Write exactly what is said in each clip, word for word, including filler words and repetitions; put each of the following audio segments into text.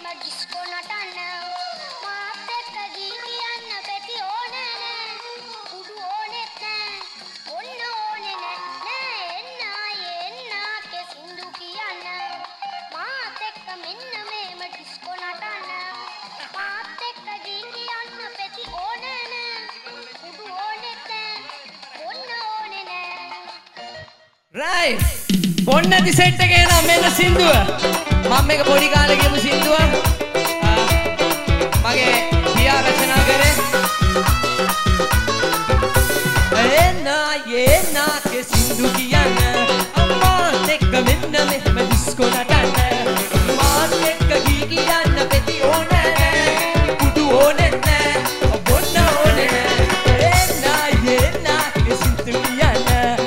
Right. Ponna di set එකේ නම් මෙන්න සින්දුව. මම මේක පොඩි කාලේ කියපු සින්දුව. මගේ පියා රචනා කරේ. එනා යේනා के සින්දු කියන්න. අම්මාත් එක්ක මෙන්න මෙහෙම ඩිස්කෝ නටන්න. මාත් එක්ක ගී කියන්න පෙති ඕනේ. කුඩු ඕනේ නැහැ. බොන්න ඕනේ නැහැ. එනා යේනා के සින්දු කියන්න.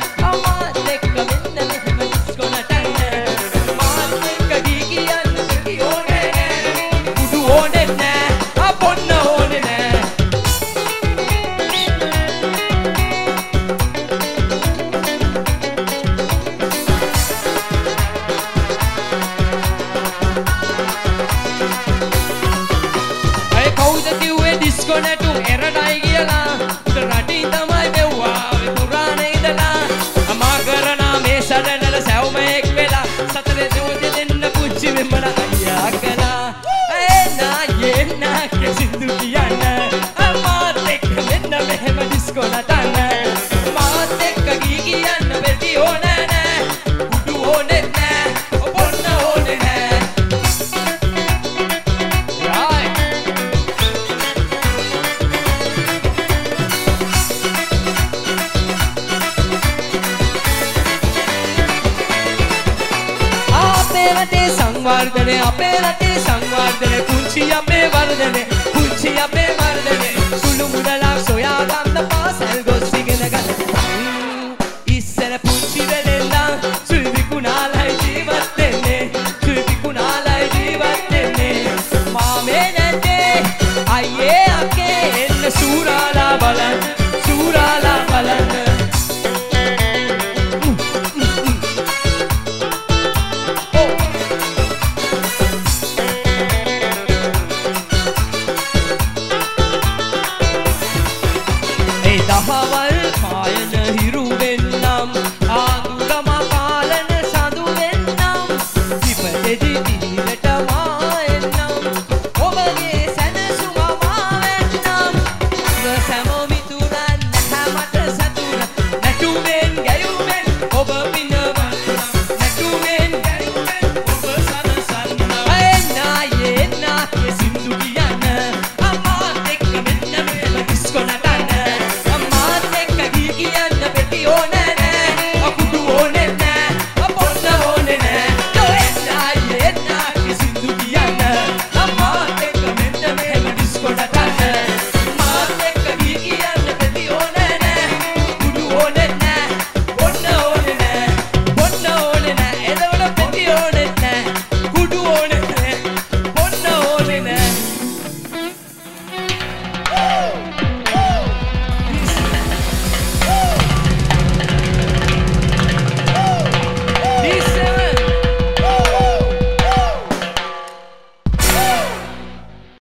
संवर्धने අපේ රටේ සංවර්ධන කුංචි අපේ වර්ධනේ කුංචි අපේ වර්ධනේ සුළු මුදලක් සොයා ගන්න පාසල් ගොස් ඉගෙන ගන්න ඉස්සර පුංචි වෙලෙන්දා සුළු විකුණාලයි ජීවත් වෙන්නේ සුළු විකුණාලයි ජීවත් වෙන්නේ මාමේ නැතේ අයියේ අක්කේ එන්න සූරාලා බලන්න සූරාලා බලන්න Did